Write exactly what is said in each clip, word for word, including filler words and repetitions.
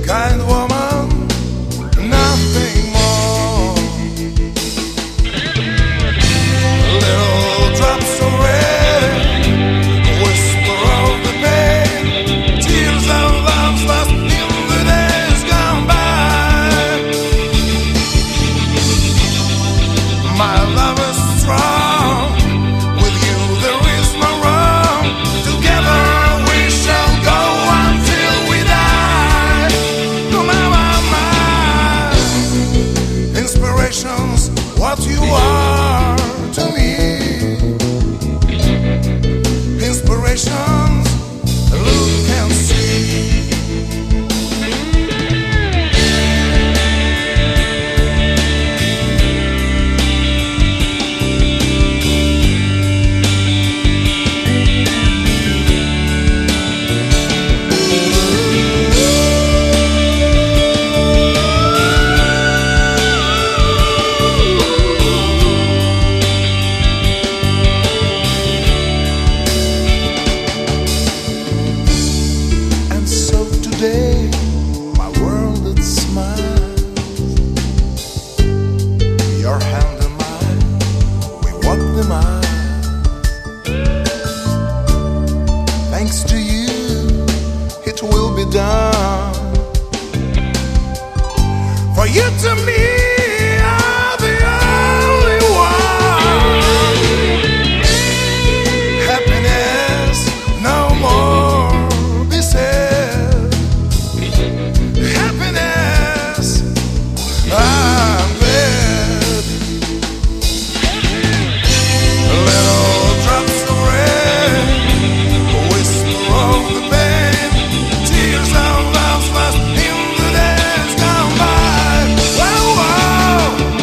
kind woman, nothing more. Little drops of rain, whisper of the pain, tears of love's lost in the days gone by. My love is strong, with you there is no wrong. Together we shall go until we die. No matter my inspirations, what you are to me. Inspirations, look and see. Today, my world it smiles. Your hand and mine, we walk the mile. Thanks to you, it will be done. For you to me are the only one. Happiness no more be said. Happiness, I'm glad. Little drops of rain, whisper of the pain, tears of love's lost in the days gone by. Whoa, whoa,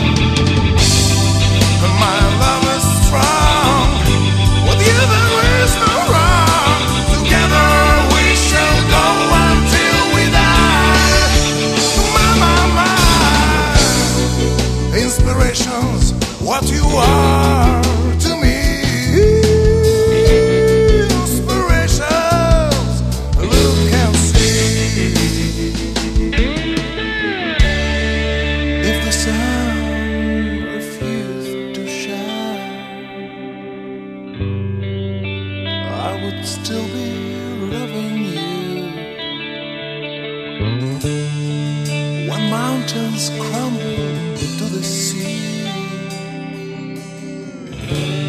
my love is strong. With you there is no wrong. Together we shall go until we die. My, my, my inspirations, what you are to me. Inspirations, look and see. If the sun refused to shine, I would still be loving you. When mountains crumble to the sea,